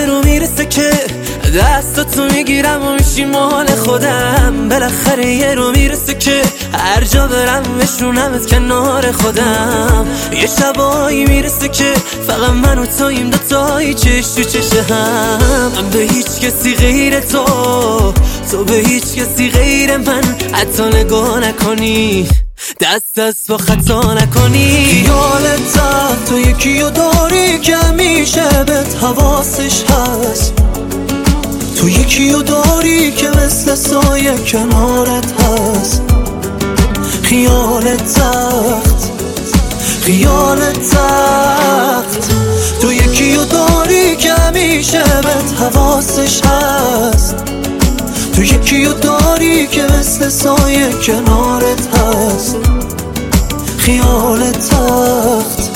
یه رو میرسه که دستاتو میگیرم و میشی مال خودم. بالاخره یه رو میرسه که هر جا برم بشونمت کنار خودم. یه شبایی میرسه که فقط من و تویم دوتایی چش تو چش هم. من به هیچ کسی غیر تو به هیچ کسی غیر من حتی نگاه نکنی، دست با خطا نکنی. خیالت تو یکیو داری که همیشه بهت حواسش هست. تو یکیو داری که مثل سایه کنارت هست. خیالت تخت تو یکیو داری که همیشه بهت حواسش هست. تو یکیو داری که مثل سایه کنارت هست. خیالت تخت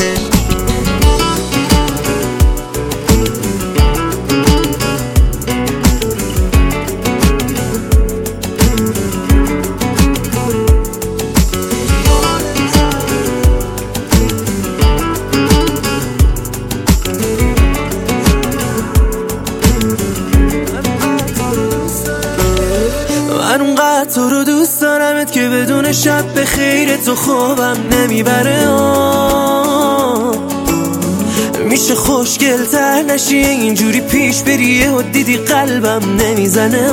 من اونقدر تو رو دوست دارمت که بدون شب به خیر تو خوابم نمیبره. میشه خوشگل تر نشی اینجوری پیش بریه و دیدی قلبم نمیزنه.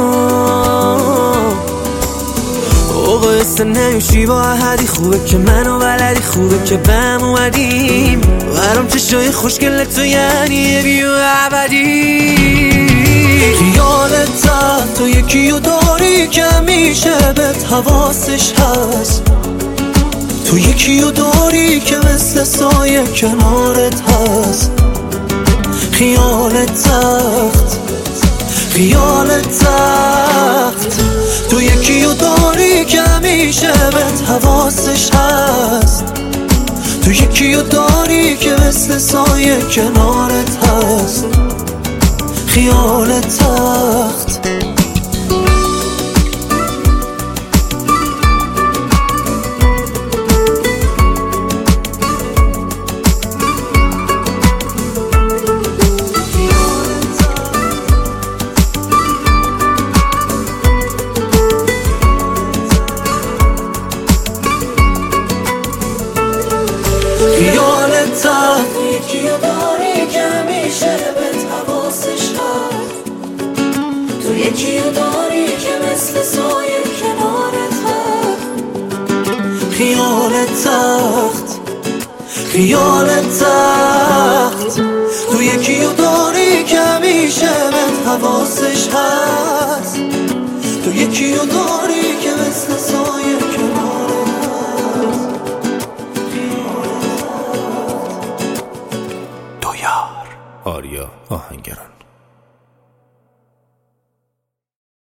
قصه نمیشی با احدی، خوبه که منو بلدی، خوبه که بهم اومدیم. برام چشای خوشگل تو یعنی یه بیو ابدی. خیالت تو یکیو داری که همیشه بهت حواسش هست. تو یکیو داری که مثل سایه کنارت هست. خیالت تخت تو یکیو داری که همیشه بهت حواسش هست. تو یکیو داری که مثل سایه کنارت هست. خیالت تخت خیالت تخت یکیو داری که همیشه بهت حواسش هست. تو یکیو داری که مثل سایه کنارت هست. خیالت تخت تو یکیو داری که همیشه بهت حواسش هست. تو یکیو داری که مثل سایه کنارت هست. آریا آهنگران.